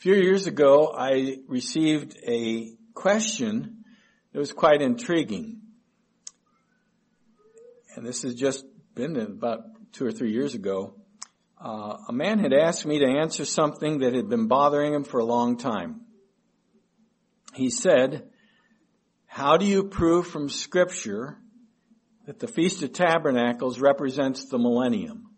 few years ago, I received a question that was quite intriguing. And this has just been about 2 or 3 years ago. A man had asked me to answer something that had been bothering him for a long time. He said, how do you prove from Scripture that the Feast of Tabernacles represents the millennium?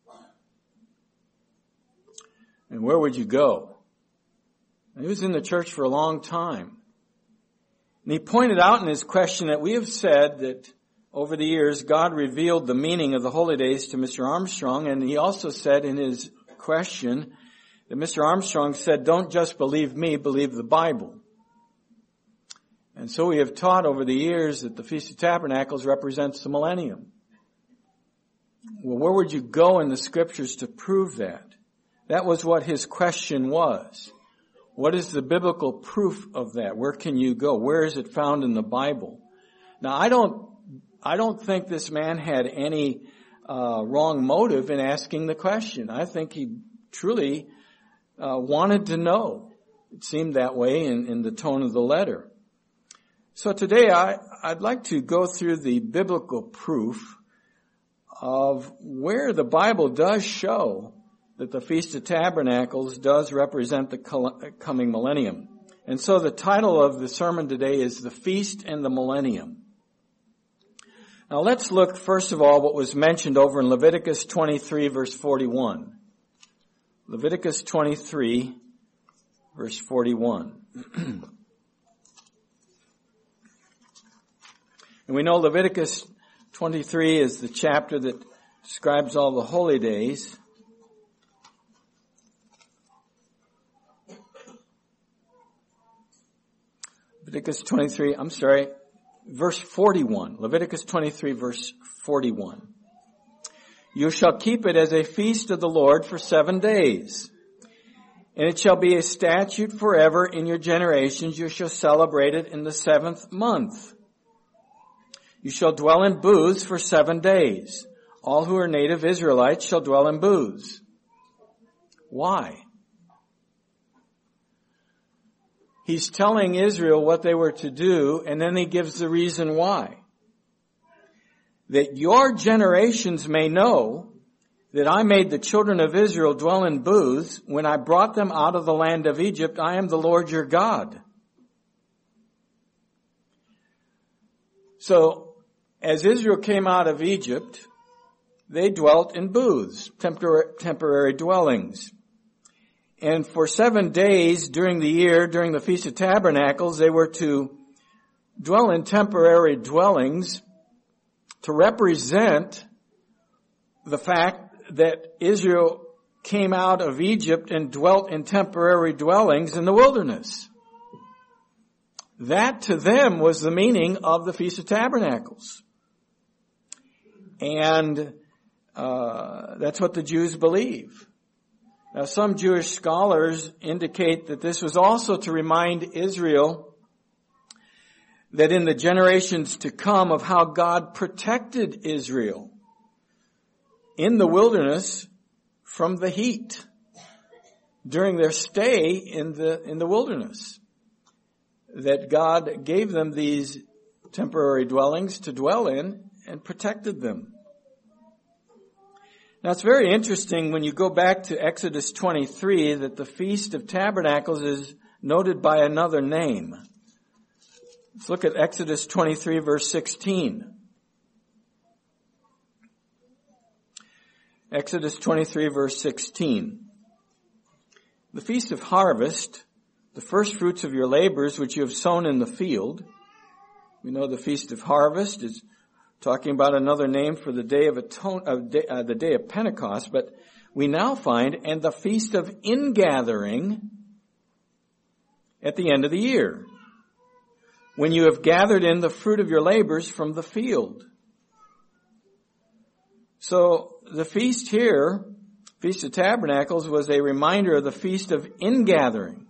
And where would you go? And he was in the church for a long time. And he pointed out in his question that we have said that over the years, God revealed the meaning of the holy days to Mr. Armstrong, and he also said in his question that Mr. Armstrong said, don't just believe me, believe the Bible. And so we have taught over the years that the Feast of Tabernacles represents the millennium. Well, where would you go in the Scriptures to prove that? That was what his question was. What is the biblical proof of that? Where can you go? Where is it found in the Bible? Now, I don't think this man had any wrong motive in asking the question. I think he truly wanted to know. It seemed that way in the tone of the letter. So today I'd like to go through the biblical proof of where the Bible does show that the Feast of Tabernacles does represent the coming millennium. And so the title of the sermon today is The Feast and the Millennium. Now let's look first of all what was mentioned over in Leviticus 23 verse 41. Leviticus 23 verse 41. And we know Leviticus 23 is the chapter that describes all the holy days. Leviticus 23, verse 41. Leviticus 23, verse 41. You shall keep it as a feast of the Lord for 7 days. And it shall be a statute forever in your generations. You shall celebrate it in the 7th month. You shall dwell in booths for 7 days. All who are native Israelites shall dwell in booths. Why? He's telling Israel what they were to do, and then he gives the reason why. That your generations may know that I made the children of Israel dwell in booths when I brought them out of the land of Egypt. I am the Lord your God. So, as Israel came out of Egypt, they dwelt in booths, temporary dwellings. And for 7 days during the year, during the Feast of Tabernacles, they were to dwell in temporary dwellings to represent the fact that Israel came out of Egypt and dwelt in temporary dwellings in the wilderness. That to them was the meaning of the Feast of Tabernacles. And that's what the Jews believe. Now, some Jewish scholars indicate that this was also to remind Israel that in the generations to come of how God protected Israel in the wilderness from the heat during their stay in the wilderness. That God gave them these temporary dwellings to dwell in and protected them. Now it's very interesting when you go back to Exodus 23 that the Feast of Tabernacles is noted by another name. Let's look at Exodus 23 verse 16. Exodus 23 verse 16. The Feast of Harvest, the first fruits of your labors which you have sown in the field. We know the Feast of Harvest is talking about another name for the day of the day of Pentecost, but we now find, and the Feast of Ingathering at the end of the year, when you have gathered in the fruit of your labors from the field. So the feast here, Feast of Tabernacles, was a reminder of the Feast of Ingathering,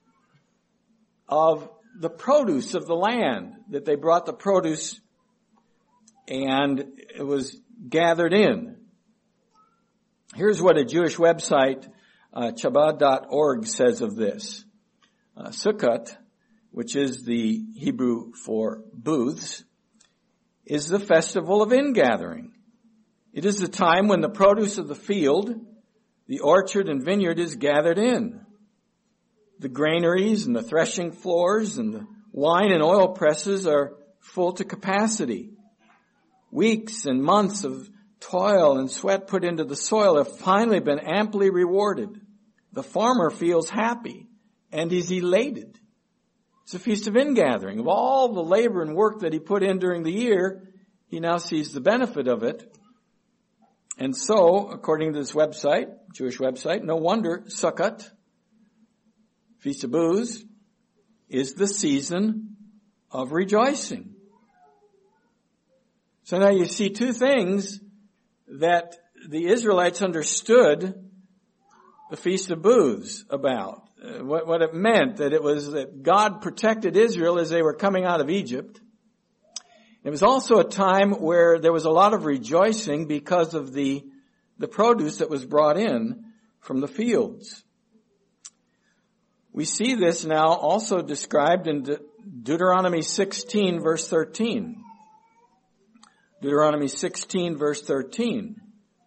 of the produce of the land, that they brought the produce and it was gathered in. Here's what a Jewish website Chabad.org says of this. Sukkot, which is the Hebrew for booths, is the festival of ingathering. It is the time when the produce of the field, the orchard and vineyard is gathered in. The granaries and the threshing floors and the wine and oil presses are full to capacity. Weeks and months of toil and sweat put into the soil have finally been amply rewarded. The farmer feels happy and he's elated. It's a feast of ingathering. Of all the labor and work that he put in during the year, he now sees the benefit of it. And so, according to this website, Jewish website, no wonder Sukkot, Feast of Booths, is the season of rejoicing. So now you see two things that the Israelites understood the Feast of Booths about. What it meant, that it was that God protected Israel as they were coming out of Egypt. It was also a time where there was a lot of rejoicing because of the produce that was brought in from the fields. We see this now also described in Deuteronomy 16 verse 13. Deuteronomy 16 verse 13.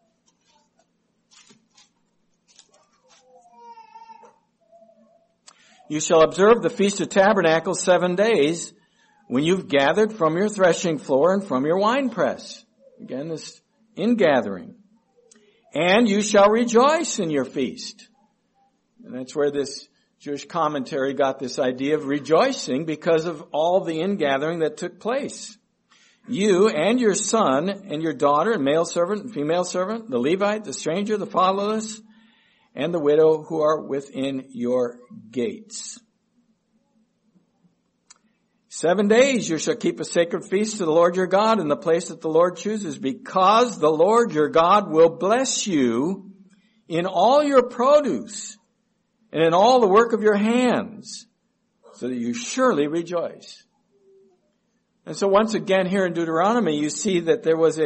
You shall observe the Feast of Tabernacles 7 days when you've gathered from your threshing floor and from your winepress. Again, this ingathering. And you shall rejoice in your feast. And that's where this Jewish commentary got this idea of rejoicing because of all the ingathering that took place. You and your son and your daughter and male servant and female servant, the Levite, the stranger, the fatherless, and the widow who are within your gates. 7 days you shall keep a sacred feast to the Lord your God in the place that the Lord chooses, because the Lord your God will bless you in all your produce and in all the work of your hands, so that you surely rejoice. And so once again here in Deuteronomy, you see that there was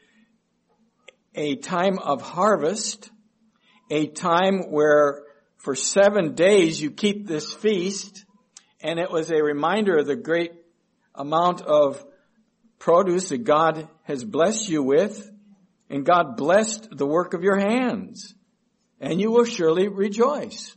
a time of harvest, a time where for 7 days you keep this feast, and it was a reminder of the great amount of produce that God has blessed you with, and God blessed the work of your hands, and you will surely rejoice.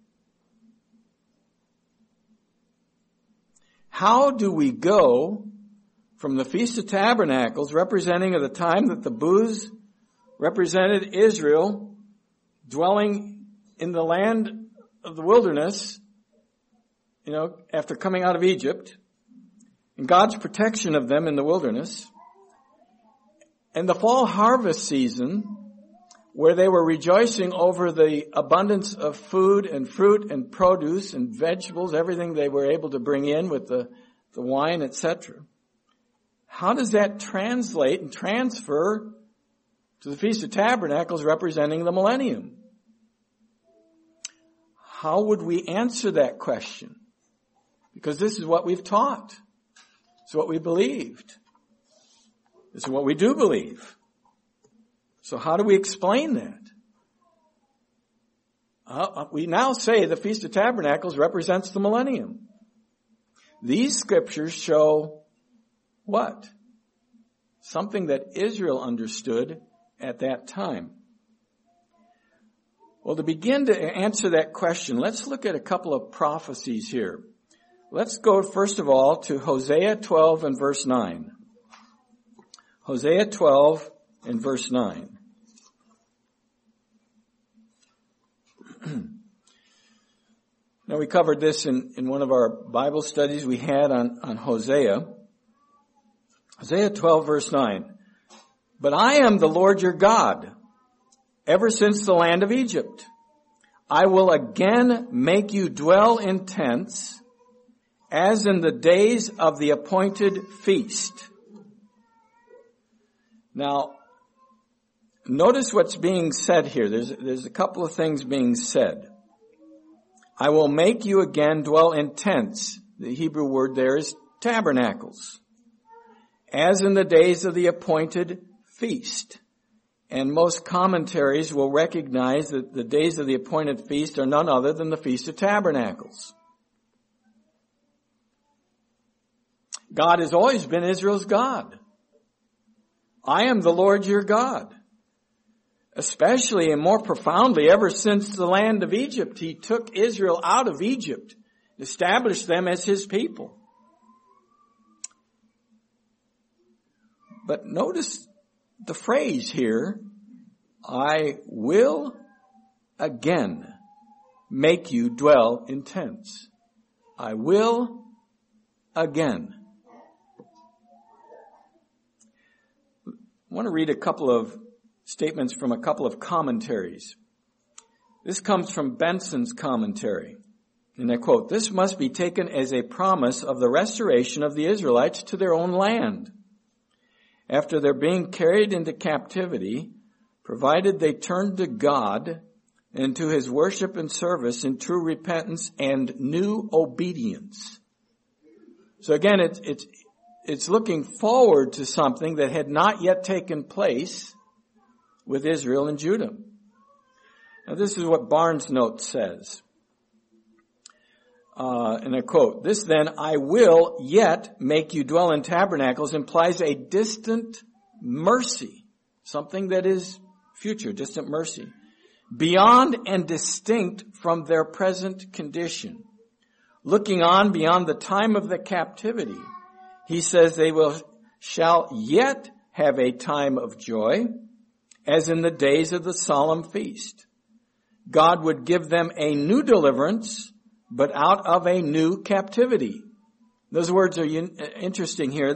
How do we go from the Feast of Tabernacles, representing of the time that the booths represented Israel dwelling in the land of the wilderness, after coming out of Egypt, and God's protection of them in the wilderness, and the fall harvest season, where they were rejoicing over the abundance of food and fruit and produce and vegetables, everything they were able to bring in with the wine, etc. How does that translate and transfer to the Feast of Tabernacles representing the millennium? How would we answer that question? Because this is what we've taught. It's what we believed. This is what we do believe. So how do we explain that? We now say the Feast of Tabernacles represents the millennium. These scriptures show what? Something that Israel understood at that time. Well, to begin to answer that question, let's look at a couple of prophecies here. Let's go first of all to Hosea 12 and verse 9. Hosea 12 and verse 9. Now we covered this in one of our Bible studies we had on Hosea. Hosea 12 verse 9. But I am the Lord your God, ever since the land of Egypt. I will again make you dwell in tents, as in the days of the appointed feast. Now, notice what's being said here. There's a couple of things being said. I will make you again dwell in tents. The Hebrew word there is tabernacles. As in the days of the appointed feast. And most commentaries will recognize that the days of the appointed feast are none other than the Feast of Tabernacles. God has always been Israel's God. I am the Lord your God. Especially and more profoundly, ever since the land of Egypt, he took Israel out of Egypt, established them as his people. But notice the phrase here, I will again make you dwell in tents. I will again. I want to read a couple of statements from a couple of commentaries. This comes from Benson's commentary. And I quote, "This must be taken as a promise of the restoration of the Israelites to their own land. After their being carried into captivity, provided they turned to God and to his worship and service in true repentance and new obedience." So again, it's looking forward to something that had not yet taken place with Israel and Judah. Now this is what Barnes' note says. And I quote, "This then, I will yet make you dwell in tabernacles, implies a distant mercy, something that is future, distant mercy, beyond and distinct from their present condition. Looking on beyond the time of the captivity, he says they shall yet have a time of joy, as in the days of the solemn feast. God would give them a new deliverance, but out of a new captivity." Those words are interesting here.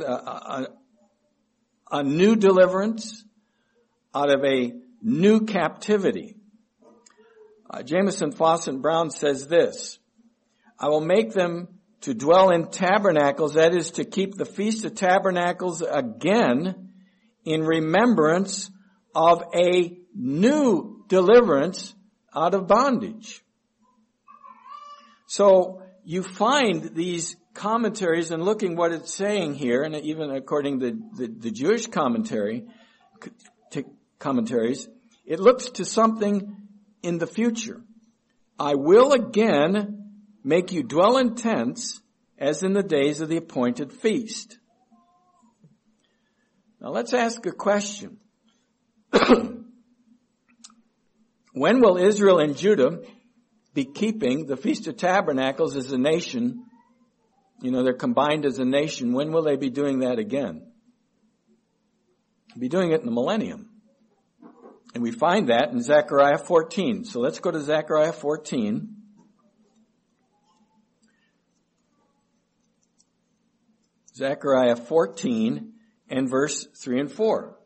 A new deliverance out of a new captivity. Jameson Fawcett Brown says this, "I will make them to dwell in tabernacles, that is, to keep the Feast of Tabernacles again in remembrance of a new deliverance out of bondage." So you find these commentaries and looking what it's saying here, and even according to the Jewish commentaries, it looks to something in the future. I will again make you dwell in tents as in the days of the appointed feast. Now let's ask a question. When will Israel and Judah be keeping the Feast of Tabernacles as a nation? You know, they're combined as a nation. When will they be doing that again? They'll be doing it in the millennium. And we find that in Zechariah 14. So let's go to Zechariah 14. Zechariah 14 and verse 3 and 4.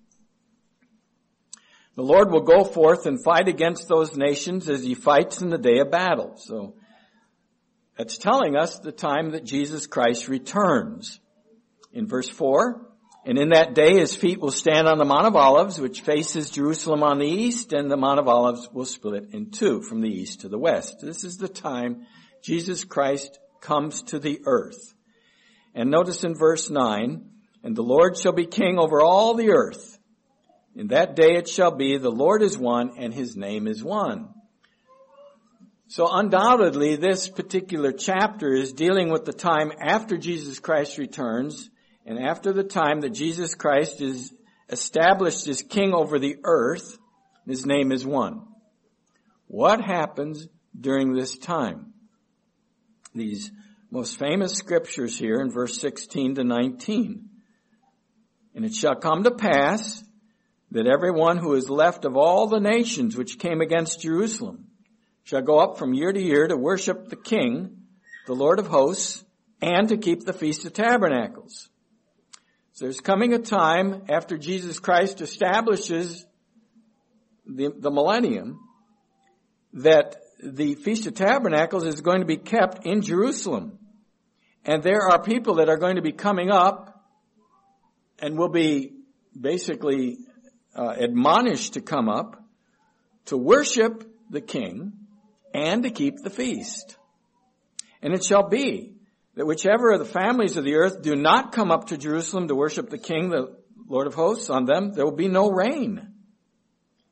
"The Lord will go forth and fight against those nations as he fights in the day of battle." So that's telling us the time that Jesus Christ returns. In verse 4, "And in that day his feet will stand on the Mount of Olives, which faces Jerusalem on the east, and the Mount of Olives will split in two from the east to the west." This is the time Jesus Christ comes to the earth. And notice in verse 9, "And the Lord shall be king over all the earth. In that day it shall be, the Lord is one, and his name is one." So undoubtedly, this particular chapter is dealing with the time after Jesus Christ returns, and after the time that Jesus Christ is established as king over the earth, his name is one. What happens during this time? These most famous scriptures here in verse 16 to 19. "And it shall come to pass that everyone who is left of all the nations which came against Jerusalem shall go up from year to year to worship the King, the Lord of hosts, and to keep the Feast of Tabernacles." So there's coming a time after Jesus Christ establishes the millennium that the Feast of Tabernacles is going to be kept in Jerusalem. And there are people that are going to be coming up and will be basically admonished to come up to worship the King and to keep the feast. "And it shall be that whichever of the families of the earth do not come up to Jerusalem to worship the King, the Lord of hosts, on them there will be no rain.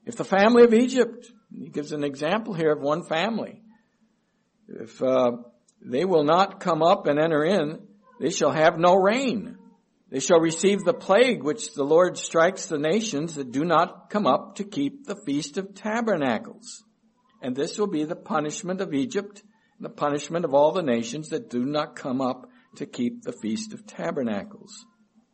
If the family of Egypt, he gives an example here of one family, if they will not come up and enter in, they shall have no rain. They shall receive the plague which the Lord strikes the nations that do not come up to keep the Feast of Tabernacles. And this will be the punishment of Egypt, and the punishment of all the nations that do not come up to keep the Feast of Tabernacles.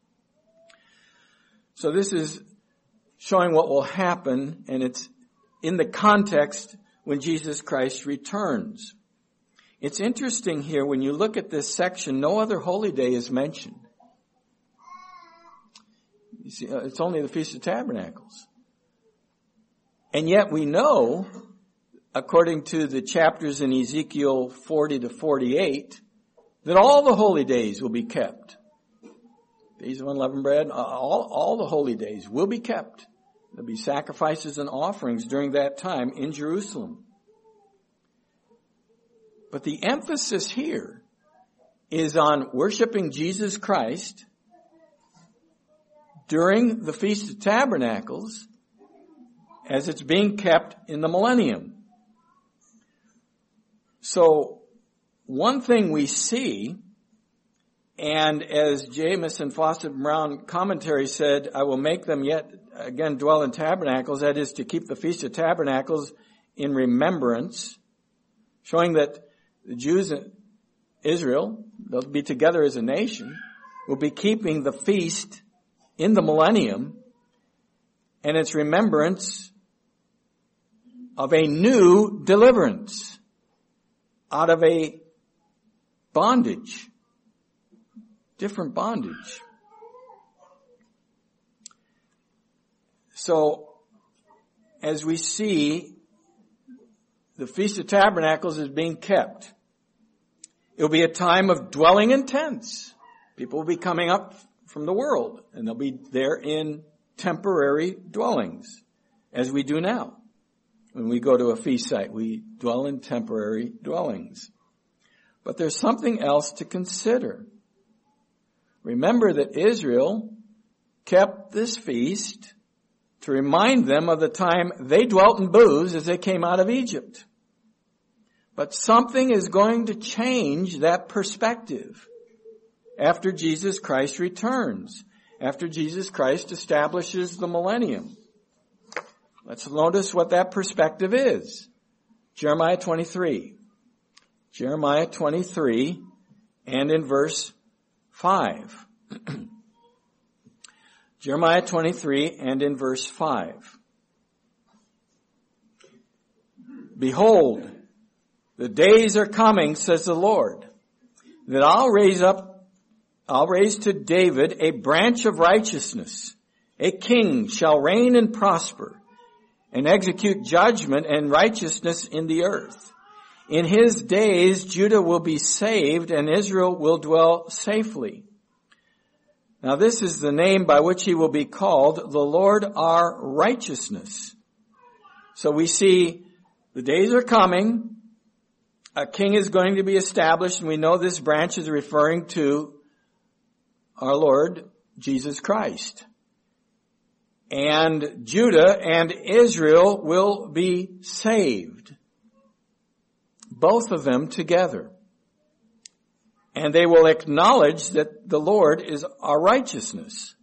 So this is showing what will happen, and it's in the context when Jesus Christ returns. It's interesting here, when you look at this section, no other holy day is mentioned. You see, it's only the Feast of Tabernacles. And yet we know, according to the chapters in Ezekiel 40 to 48, that all the holy days will be kept. Days of unleavened bread, all the holy days will be kept. There'll be sacrifices and offerings during that time in Jerusalem. But the emphasis here is on worshiping Jesus Christ during the Feast of Tabernacles as it's being kept in the millennium. So one thing we see, and as Jamieson Fawcett Brown commentary said, I will make them yet again dwell in tabernacles, that is to keep the Feast of Tabernacles in remembrance, showing that the Jews in Israel, they'll be together as a nation, will be keeping the feast in the millennium, and its remembrance of a new deliverance out of a bondage, different bondage. So, as we see, the Feast of Tabernacles is being kept. It will be a time of dwelling in tents. People will be coming up from the world, and they'll be there in temporary dwellings, as we do now. When we go to a feast site, we dwell in temporary dwellings. But there's something else to consider. Remember that Israel kept this feast to remind them of the time they dwelt in booths as they came out of Egypt. But something is going to change that perspective after Jesus Christ returns, after Jesus Christ establishes the millennium. Let's notice what that perspective is. Jeremiah 23. Jeremiah 23 and in verse 5. Jeremiah 23 and in verse 5. Behold, the days are coming, says the Lord, that I'll raise to David a branch of righteousness. A king shall reign and prosper, and execute judgment and righteousness in the earth. In his days Judah will be saved, and Israel will dwell safely. Now this is the name by which he will be called, the Lord our righteousness. So we see the days are coming. A king is going to be established, and we know this branch is referring to our Lord Jesus Christ. And Judah and Israel will be saved. Both of them together. And they will acknowledge that the Lord is our righteousness.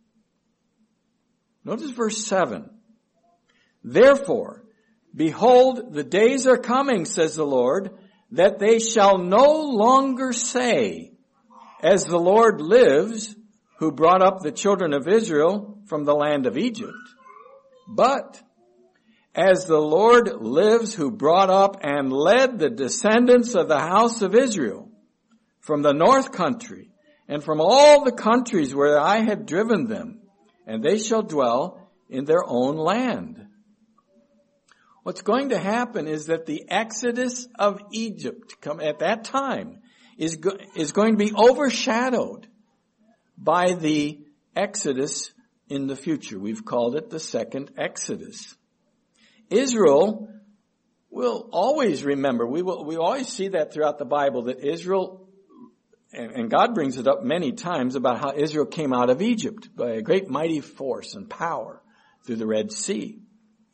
Notice verse 7. Therefore, behold, the days are coming, says the Lord, that they shall no longer say, as the Lord lives, who brought up the children of Israel from the land of Egypt. But, as the Lord lives, who brought up and led the descendants of the house of Israel from the north country and from all the countries where I have driven them, and they shall dwell in their own land. What's going to happen is that the exodus of Egypt at that time is going to be overshadowed by the exodus in the future. We've called it the second exodus. Israel will always remember, we always see that throughout the Bible, that Israel, and God brings it up many times about how Israel came out of Egypt by a great mighty force and power through the Red Sea.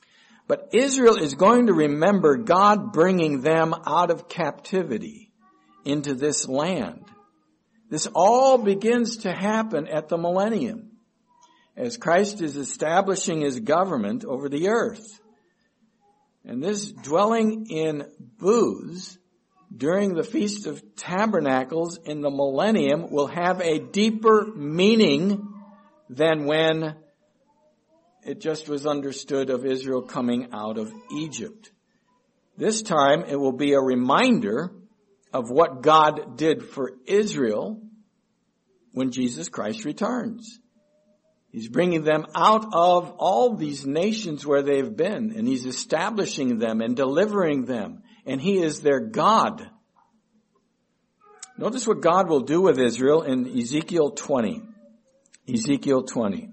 But Israel is going to remember God bringing them out of captivity into this land. This all begins to happen at the millennium, as Christ is establishing his government over the earth. And this dwelling in booths during the Feast of Tabernacles in the millennium will have a deeper meaning than when it just was understood of Israel coming out of Egypt. This time it will be a reminder of what God did for Israel when Jesus Christ returns. He's bringing them out of all these nations where they've been, and he's establishing them and delivering them, and he is their God. Notice what God will do with Israel in Ezekiel 20. Ezekiel 20.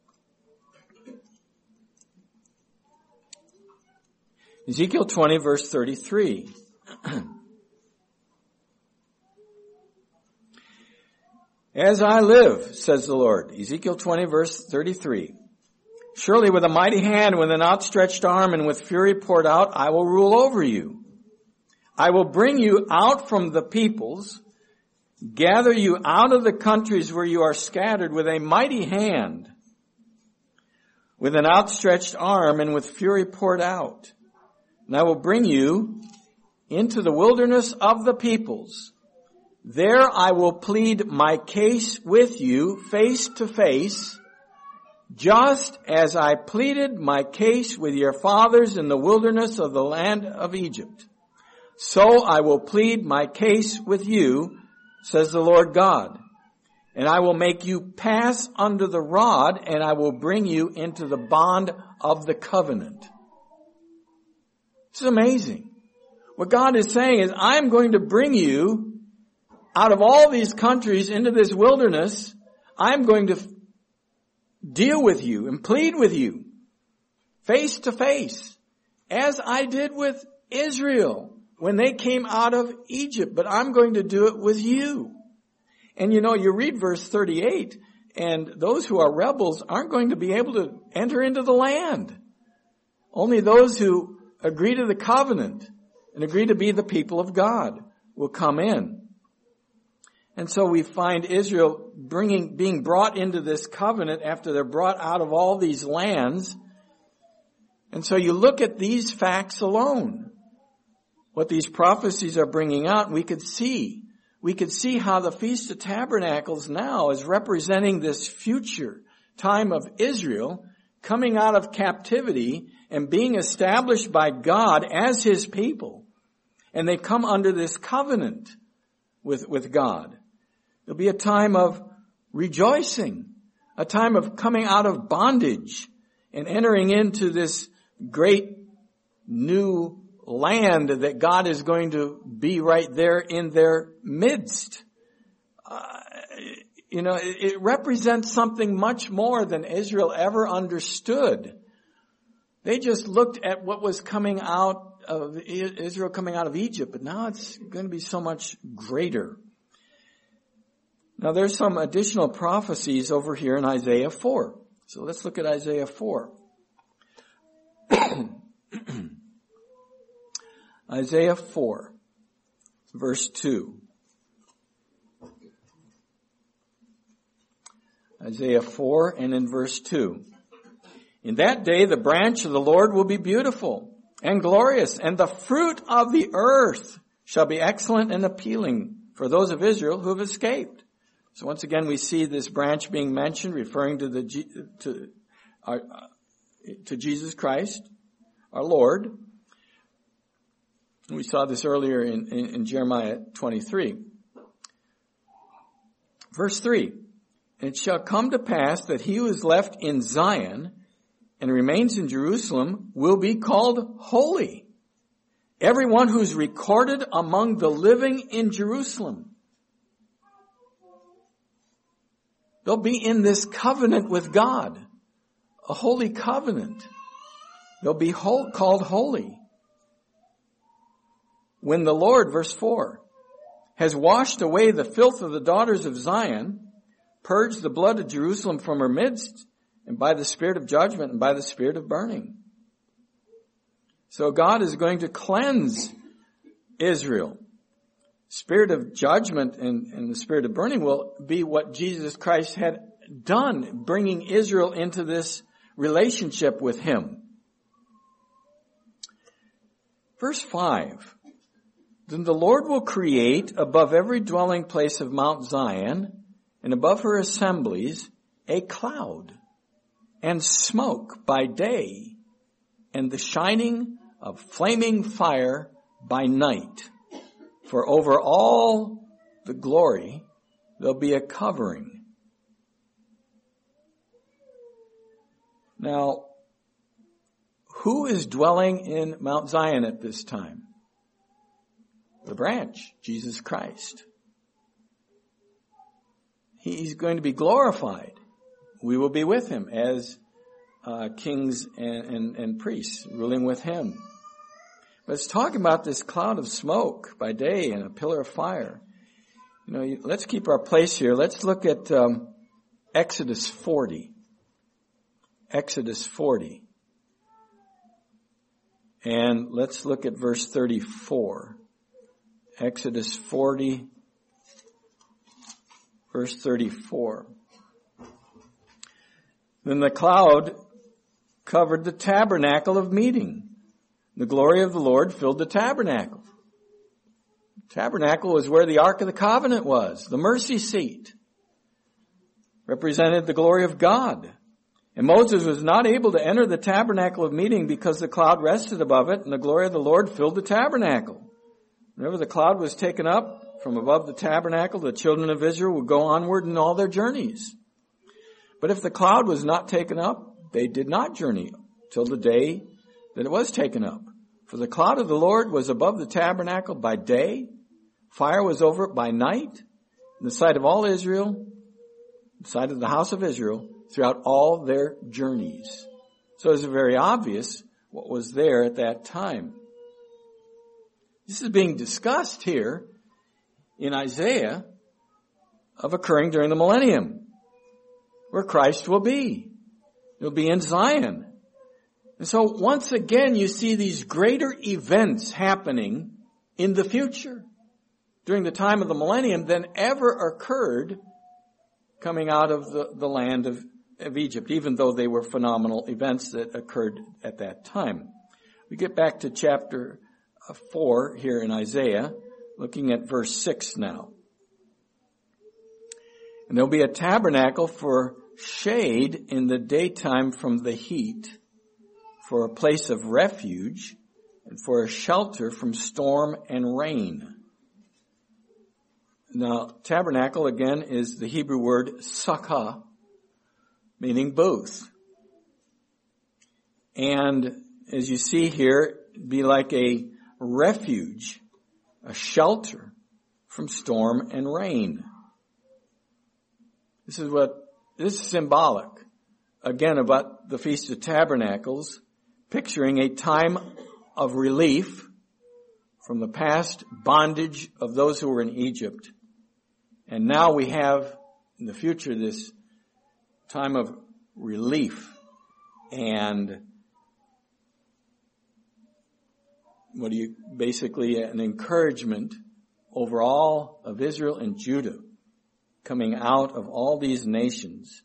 Ezekiel 20, verse 33. As I live, says the Lord. Ezekiel 20, verse 33. Surely with a mighty hand, with an outstretched arm, and with fury poured out, I will rule over you. I will bring you out from the peoples, gather you out of the countries where you are scattered with a mighty hand, with an outstretched arm, and with fury poured out. And I will bring you into the wilderness of the peoples. There I will plead my case with you face to face, just as I pleaded my case with your fathers in the wilderness of the land of Egypt. So I will plead my case with you, says the Lord God. And I will make you pass under the rod, and I will bring you into the bond of the covenant. This is amazing. What God is saying is, I'm going to bring you out of all these countries into this wilderness. I'm going to deal with you and plead with you face to face, as I did with Israel when they came out of Egypt. But I'm going to do it with you. And you read verse 38, and those who are rebels aren't going to be able to enter into the land. Only those who agree to the covenant and agree to be the people of God will come in. And so we find Israel being brought into this covenant after they're brought out of all these lands. And so you look at these facts alone, what these prophecies are bringing out, and we could see how the Feast of Tabernacles now is representing this future time of Israel coming out of captivity and being established by God as his people. And they come under this covenant with God. There'll be a time of rejoicing, a time of coming out of bondage and entering into this great new land that God is going to be right there in their midst. It represents something much more than Israel ever understood. They just looked at what was coming out of Israel coming out of Egypt, but now it's going to be so much greater. Now there's some additional prophecies over here in Isaiah 4. So let's look at Isaiah 4. Isaiah 4, verse 2. Isaiah 4 and in verse 2. In that day the branch of the Lord will be beautiful and glorious, and the fruit of the earth shall be excellent and appealing for those of Israel who have escaped. So once again we see this branch being mentioned, referring to Jesus Christ, our Lord. We saw this earlier in Jeremiah 23. Verse 3. And it shall come to pass that he who is left in Zion and remains in Jerusalem will be called holy. Everyone who's recorded among the living in Jerusalem. They'll be in this covenant with God, a holy covenant. They'll be called holy. When the Lord, verse 4, has washed away the filth of the daughters of Zion, purged the blood of Jerusalem from her midst, and by the spirit of judgment and by the spirit of burning. So God is going to cleanse Israel. Spirit of judgment and the spirit of burning will be what Jesus Christ had done, bringing Israel into this relationship with Him. Verse 5, then the Lord will create above every dwelling place of Mount Zion and above her assemblies a cloud and smoke by day and the shining of flaming fire by night. For over all the glory there'll be a covering. Now, who is dwelling in Mount Zion at this time? The branch, Jesus Christ. He's going to be glorified. We will be with Him as kings and priests, ruling with Him. But it's talking about this cloud of smoke by day and a pillar of fire. Let's keep our place here. Let's look at Exodus 40. Exodus 40. And let's look at verse 34. Exodus 40, verse 34. Then the cloud covered the tabernacle of meeting. The glory of the Lord filled the tabernacle. The tabernacle was where the Ark of the Covenant was. The mercy seat represented the glory of God. And Moses was not able to enter the tabernacle of meeting because the cloud rested above it, and the glory of the Lord filled the tabernacle. Whenever the cloud was taken up from above the tabernacle, the children of Israel would go onward in all their journeys. But if the cloud was not taken up, they did not journey till the day that it was taken up. For the cloud of the Lord was above the tabernacle by day, fire was over it by night, in the sight of all Israel, the sight of the house of Israel, throughout all their journeys. So it's very obvious what was there at that time. This is being discussed here in Isaiah of occurring during the millennium, where Christ will be. He'll be in Zion. And so once again you see these greater events happening in the future during the time of the millennium than ever occurred coming out of the land of Egypt, even though they were phenomenal events that occurred at that time. We get back to chapter 4 here in Isaiah, looking at verse 6 now. And there'll be a tabernacle for shade in the daytime from the heat, for a place of refuge, and for a shelter from storm and rain. Now, tabernacle again is the Hebrew word sukkah, meaning booth. And as you see here, it'd be like a refuge, a shelter from storm and rain. This is symbolic, again, about the Feast of Tabernacles, picturing a time of relief from the past bondage of those who were in Egypt. And now we have in the future this time of relief and basically an encouragement over all of Israel and Judah coming out of all these nations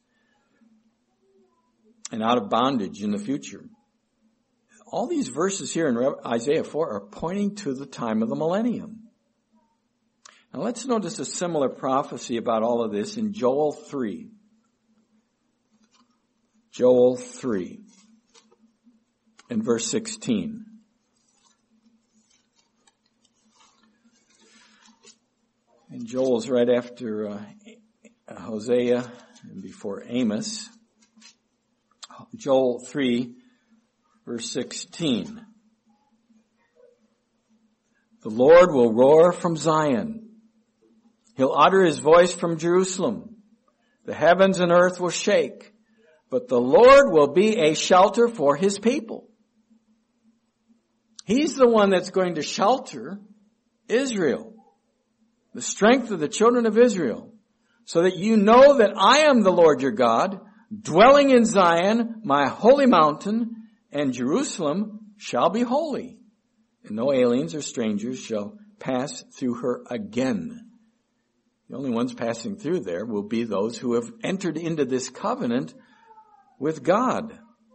and out of bondage in the future. All these verses here in Isaiah 4 are pointing to the time of the millennium. Now let's notice a similar prophecy about all of this in Joel 3. Joel 3 and verse 16. And Joel's right after Hosea and before Amos. Joel 3 verse 16. The Lord will roar from Zion. He'll utter His voice from Jerusalem. The heavens and earth will shake, but the Lord will be a shelter for His people. He's the one that's going to shelter Israel, the strength of the children of Israel, so that you know that I am the Lord your God, dwelling in Zion, my holy mountain, and Jerusalem shall be holy, and no aliens or strangers shall pass through her again. The only ones passing through there will be those who have entered into this covenant with God.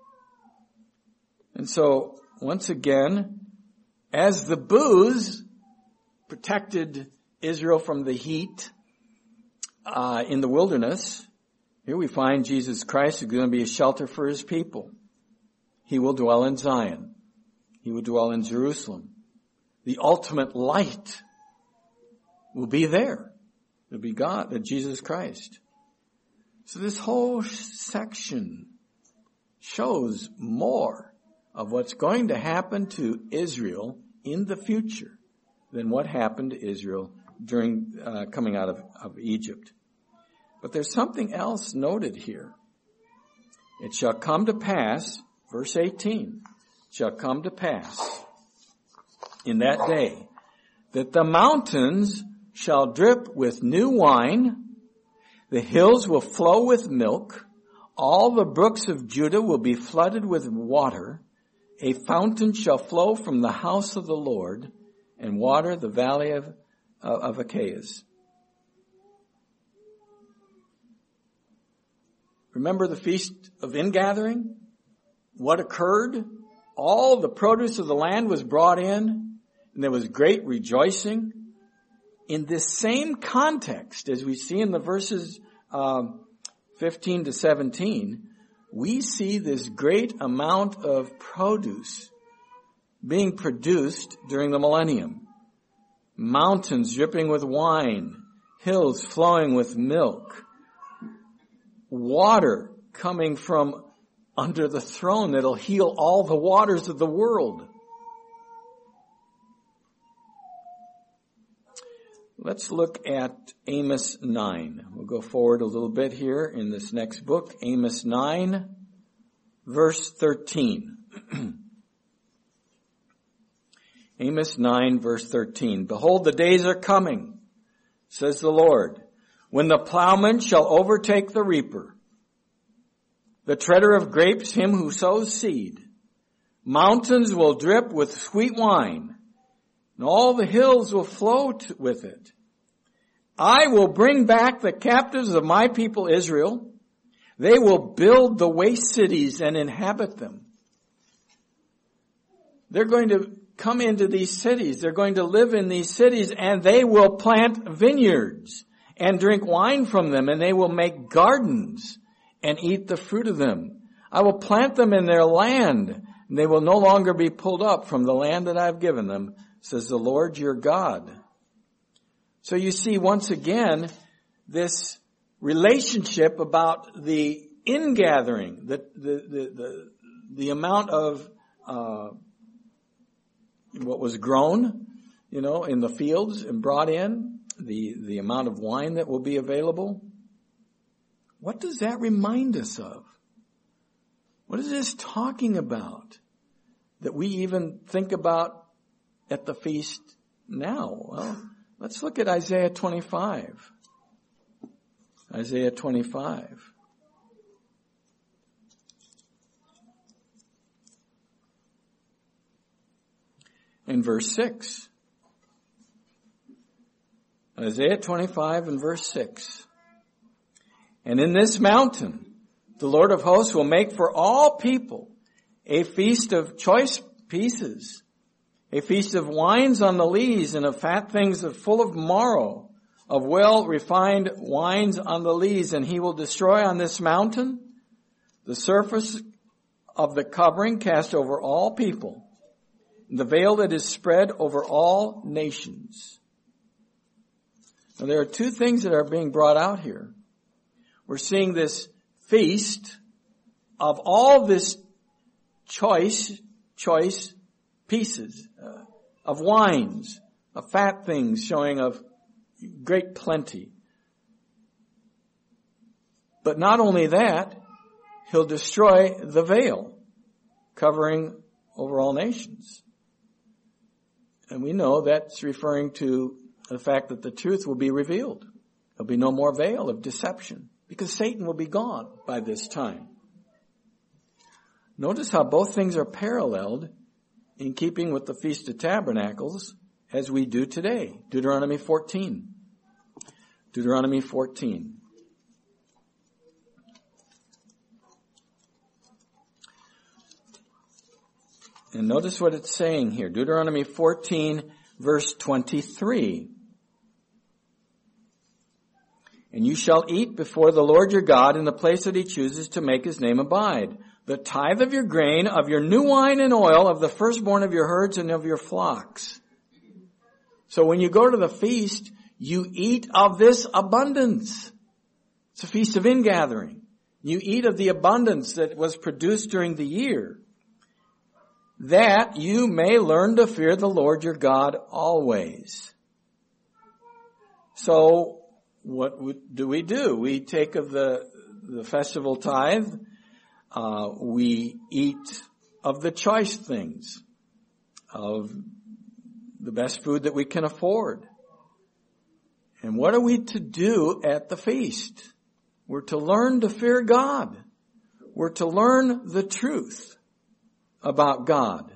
And so, once again, as the booths protected Israel from the heat in the wilderness, here we find Jesus Christ is going to be a shelter for his people. He will dwell in Zion. He will dwell in Jerusalem. The ultimate light will be there. It'll be God, Jesus Christ. So this whole section shows more of what's going to happen to Israel in the future than what happened to Israel during coming out of Egypt. But there's something else noted here. It shall come to pass, verse 18, shall come to pass in that day that the mountains shall drip with new wine, the hills will flow with milk, all the brooks of Judah will be flooded with water, a fountain shall flow from the house of the Lord and water the valley of Achaia. Remember the Feast of Ingathering? What occurred? All the produce of the land was brought in, and there was great rejoicing. In this same context, as we see in the verses 15 to 17, we see this great amount of produce being produced during the millennium. Mountains dripping with wine, hills flowing with milk, water coming from under the throne that'll heal all the waters of the world. Let's look at Amos 9. We'll go forward a little bit here in this next book. Amos 9, verse 13. Amos 9, verse 13. Behold, the days are coming, says the Lord, when the plowman shall overtake the reaper, the treader of grapes him who sows seed. Mountains will drip with sweet wine, and all the hills will flow with it. I will bring back the captives of my people Israel. They will build the waste cities and inhabit them. They're going to come into these cities. They're going to live in these cities, and they will plant vineyards and drink wine from them, and they will make gardens and eat the fruit of them. I will plant them in their land, and they will no longer be pulled up from the land that I've given them, says the Lord your God. So you see once again this relationship about the ingathering, the amount of what was grown, in the fields and brought in, the amount of wine that will be available. What does that remind us of? What is this talking about that we even think about at the feast now? Well, let's look at Isaiah 25. Isaiah 25. In verse 6. Isaiah 25 and verse 6. And in this mountain, the Lord of hosts will make for all people a feast of choice pieces, a feast of wines on the lees and of fat things full of marrow, of well-refined wines on the lees. And he will destroy on this mountain the surface of the covering cast over all people, the veil that is spread over all nations. Now there are two things that are being brought out here. We're seeing this feast of all this choice pieces of wines, of fat things showing of great plenty. But not only that, he'll destroy the veil covering over all nations. And we know that's referring to the fact that the truth will be revealed. There'll be no more veil of deception because Satan will be gone by this time. Notice how both things are paralleled in keeping with the Feast of Tabernacles as we do today. Deuteronomy 14. Deuteronomy 14. And notice what it's saying here. Deuteronomy 14, verse 23. And you shall eat before the Lord your God in the place that he chooses to make his name abide. The tithe of your grain, of your new wine and oil, of the firstborn of your herds and of your flocks. So when you go to the feast, you eat of this abundance. It's a feast of ingathering. You eat of the abundance that was produced during the year, that you may learn to fear the Lord your God always. So, what do? We take of the festival tithe. We eat of the choice things, of the best food that we can afford. And what are we to do at the feast? We're to learn to fear God. We're to learn the truth about God.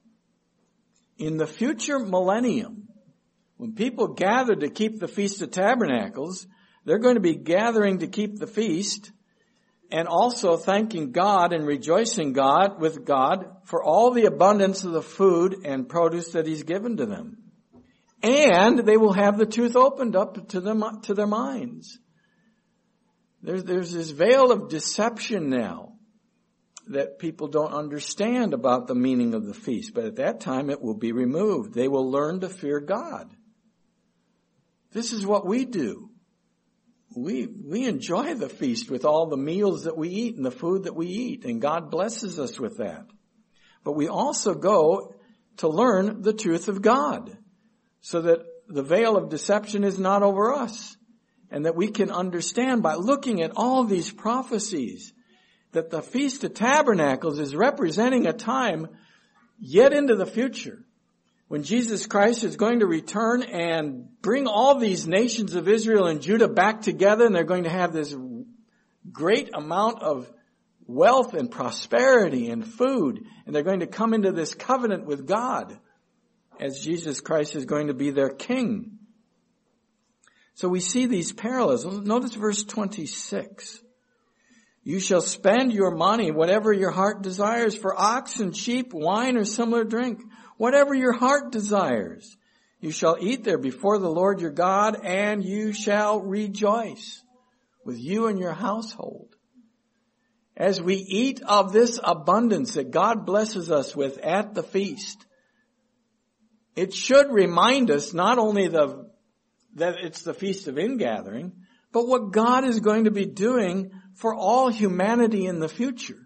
In the future millennium, when people gather to keep the Feast of Tabernacles, they're going to be gathering to keep the feast and also thanking God and rejoicing with God for all the abundance of the food and produce that he's given to them. And they will have the truth opened up to their minds. There's this veil of deception now that people don't understand about the meaning of the feast. But at that time it will be removed. They will learn to fear God. This is what we do. We enjoy the feast with all the meals that we eat and the food that we eat, and God blesses us with that. But we also go to learn the truth of God so that the veil of deception is not over us, and that we can understand by looking at all these prophecies that the Feast of Tabernacles is representing a time yet into the future when Jesus Christ is going to return and bring all these nations of Israel and Judah back together, and they're going to have this great amount of wealth and prosperity and food, and they're going to come into this covenant with God as Jesus Christ is going to be their king. So we see these parallels. Notice verse 26. You shall spend your money, whatever your heart desires, for oxen, sheep, wine, or similar drink. Whatever your heart desires. You shall eat there before the Lord your God, and you shall rejoice with you and your household. As we eat of this abundance that God blesses us with at the feast, it should remind us not only that it's the Feast of Ingathering, but what God is going to be doing for all humanity in the future.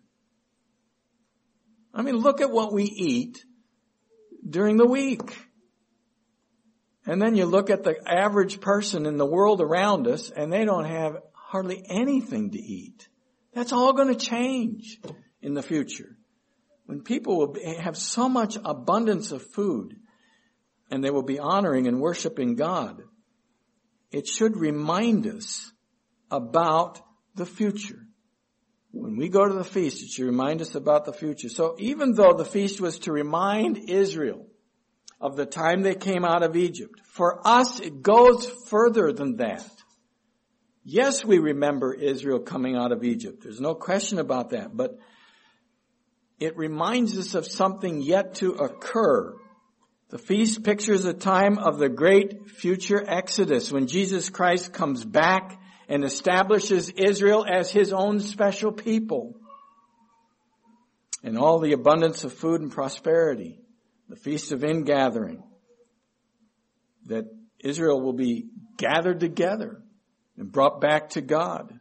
I mean, look at what we eat during the week. And then you look at the average person in the world around us, and they don't have hardly anything to eat. That's all going to change in the future. When people will have so much abundance of food, and they will be honoring and worshiping God, it should remind us about the future. When we go to the feast, it should remind us about the future. So even though the feast was to remind Israel of the time they came out of Egypt, for us it goes further than that. Yes, we remember Israel coming out of Egypt. There's no question about that. But it reminds us of something yet to occur. The feast pictures a time of the great future Exodus when Jesus Christ comes back and establishes Israel as his own special people. And all the abundance of food and prosperity, the Feast of Ingathering, that Israel will be gathered together and brought back to God.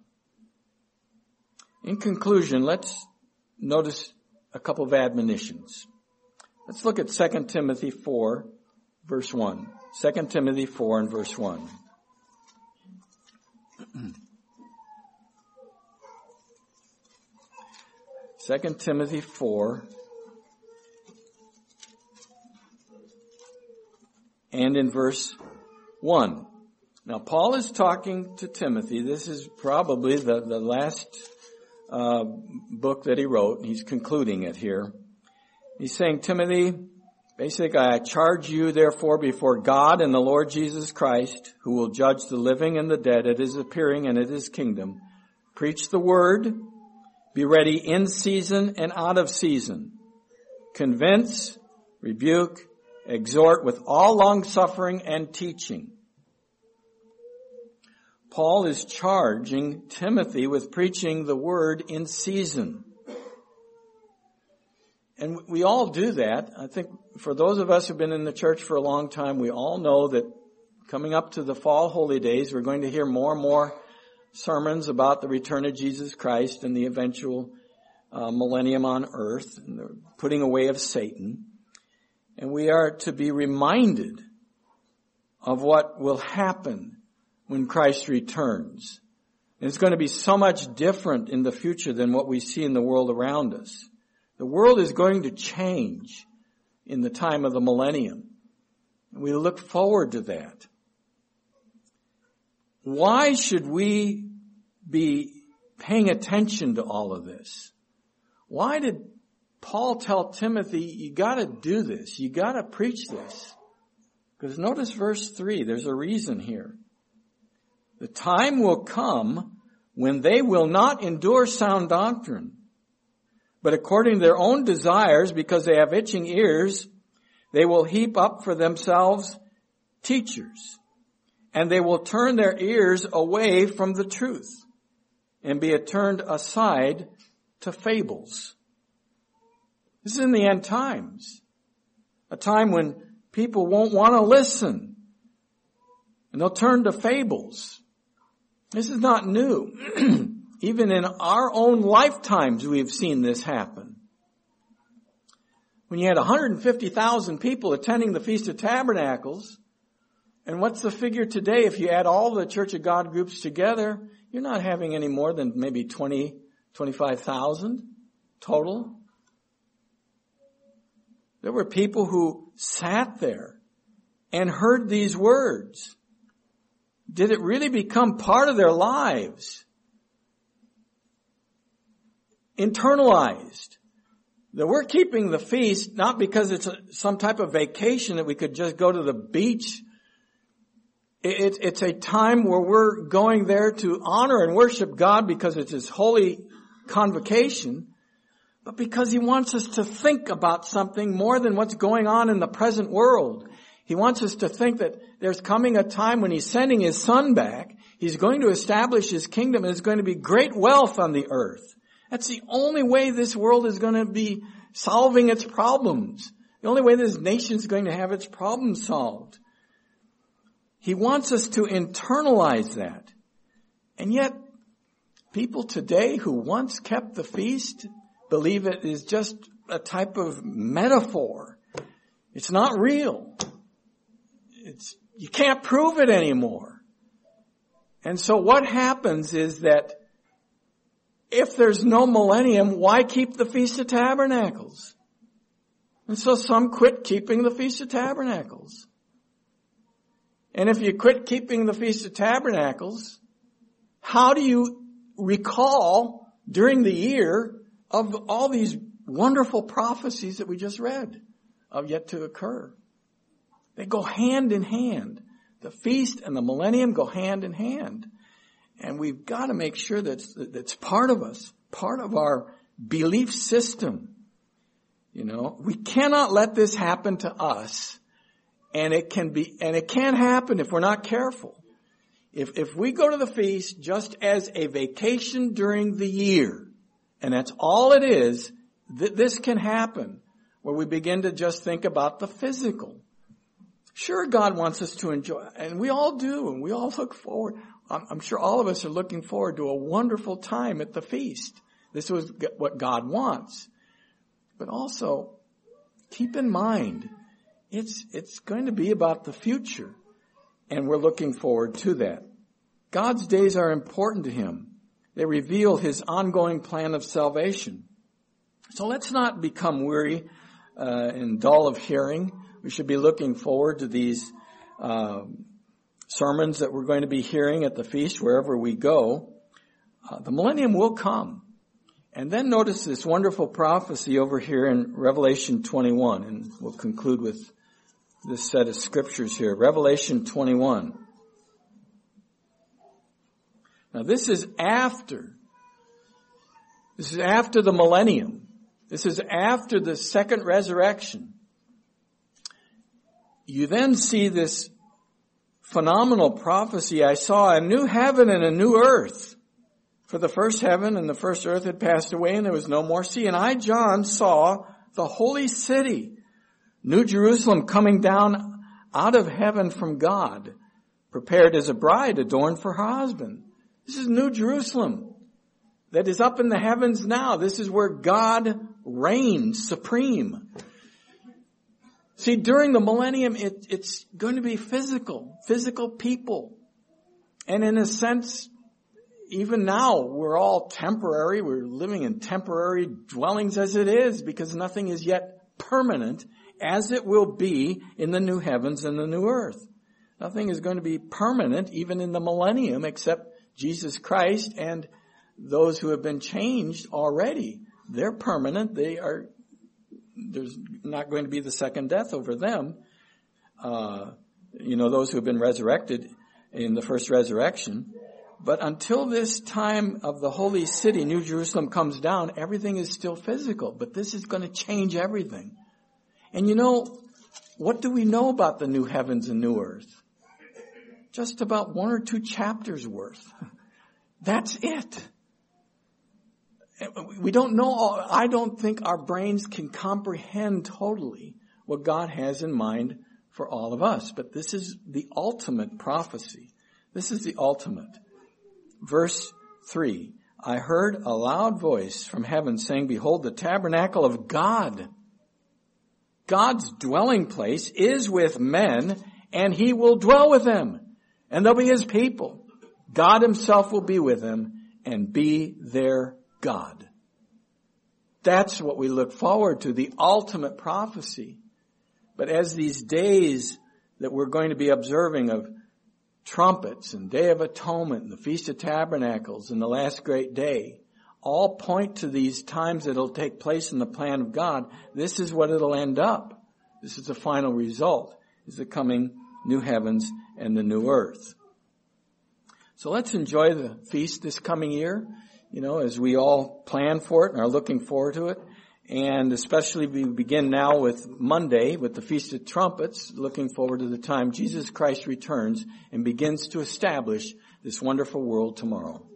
In conclusion, let's notice a couple of admonitions. Let's look at 2 Timothy 4, verse 1. 2 Timothy 4 and verse 1. 2 Timothy 4 and in verse 1. Now Paul is talking to Timothy. This is probably the last book that he wrote. He's concluding it here. He's saying, Timothy, Basically, I charge you therefore before God and the Lord Jesus Christ, who will judge the living and the dead at his appearing and at his kingdom. Preach the word. Be ready in season and out of season. Convince, rebuke, exhort with all long-suffering and teaching. Paul is charging Timothy with preaching the word in season. And we all do that. I think for those of us who've been in the church for a long time, we all know that coming up to the fall holy days, we're going to hear more and more sermons about the return of Jesus Christ and the eventual millennium on earth and the putting away of Satan. And we are to be reminded of what will happen when Christ returns. And it's going to be so much different in the future than what we see in the world around us. The world is going to change in the time of the millennium. And we look forward to that. Why should we be paying attention to all of this? Why did Paul tell Timothy, you got to do this. You got to preach this. Because notice verse 3, there's a reason here. The time will come when they will not endure sound doctrine, but according to their own desires, because they have itching ears, they will heap up for themselves teachers, and they will turn their ears away from the truth and be turned aside to fables. This is in the end times, a time when people won't want to listen, and they'll turn to fables. This is not new. Even in our own lifetimes, we've seen this happen. When you had 150,000 people attending the Feast of Tabernacles, and what's the figure today? If you add all the Church of God groups together, you're not having any more than maybe 25,000 total. There were people who sat there and heard these words. Did it really become part of their lives? Internalized. That we're keeping the feast not because it's some type of vacation that we could just go to the beach. It's a time where we're going there to honor and worship God because it's His holy convocation, but because He wants us to think about something more than what's going on in the present world. He wants us to think that there's coming a time when He's sending His Son back. He's going to establish His kingdom, and there's going to be great wealth on the earth. That's the only way this world is going to be solving its problems. The only way this nation is going to have its problems solved. He wants us to internalize that. And yet, people today who once kept the feast believe it is just a type of metaphor. It's not real. You can't prove it anymore. And so what happens is that if there's no millennium, why keep the Feast of Tabernacles? And so some quit keeping the Feast of Tabernacles. And if you quit keeping the Feast of Tabernacles, how do you recall during the year of all these wonderful prophecies that we just read of yet to occur? They go hand in hand. The feast and the millennium go hand in hand. And we've got to make sure that's part of us, part of our belief system. You know, we cannot let this happen to us. And it can happen if we're not careful. If we go to the feast just as a vacation during the year, and that's all it is, this can happen where we begin to just think about the physical. Sure, God wants us to enjoy, and we all do, and we all look forward. I'm sure all of us are looking forward to a wonderful time at the feast. This was what God wants. But also, keep in mind, it's going to be about the future, and we're looking forward to that. God's days are important to Him. They reveal His ongoing plan of salvation. So let's not become weary and dull of hearing. We should be looking forward to these sermons that we're going to be hearing at the feast wherever we go. The millennium will come. And then notice this wonderful prophecy over here in Revelation 21, and we'll conclude with this set of scriptures here. Revelation 21. Now this is after the millennium. This is after the second resurrection. You then see this phenomenal prophecy. I saw a new heaven and a new earth. For the first heaven and the first earth had passed away, and there was no more sea. And I, John, saw the holy city, New Jerusalem, coming down out of heaven from God, prepared as a bride adorned for her husband. This is New Jerusalem that is up in the heavens now. This is where God reigns supreme. See, during the millennium, it's going to be physical people. And in a sense, even now, we're all temporary. We're living in temporary dwellings as it is, because nothing is yet permanent as it will be in the new heavens and the new earth. Nothing is going to be permanent even in the millennium except Jesus Christ and those who have been changed already. They're permanent. There's not going to be the second death over them. Those who have been resurrected in the first resurrection. But until this time of the holy city, New Jerusalem, comes down, everything is still physical. But this is going to change everything. And what do we know about the new heavens and new earth? Just about 1 or 2 chapters worth. That's it. We don't know, I don't think our brains can comprehend totally what God has in mind for all of us. But this is the ultimate prophecy. This is the ultimate. Verse 3, I heard a loud voice from heaven saying, behold, the tabernacle of God, God's dwelling place, is with men, and he will dwell with them, and they'll be his people. God himself will be with them and be their God. That's what we look forward to, the ultimate prophecy. But as these days that we're going to be observing of trumpets and Day of Atonement and the Feast of Tabernacles and the last great day all point to these times that will take place in the plan of God. This is what it'll end up. This is the final result, is the coming new heavens and the new earth. So let's enjoy the feast this coming year, as we all plan for it and are looking forward to it. And especially we begin now with Monday, with the Feast of Trumpets, looking forward to the time Jesus Christ returns and begins to establish this wonderful world tomorrow.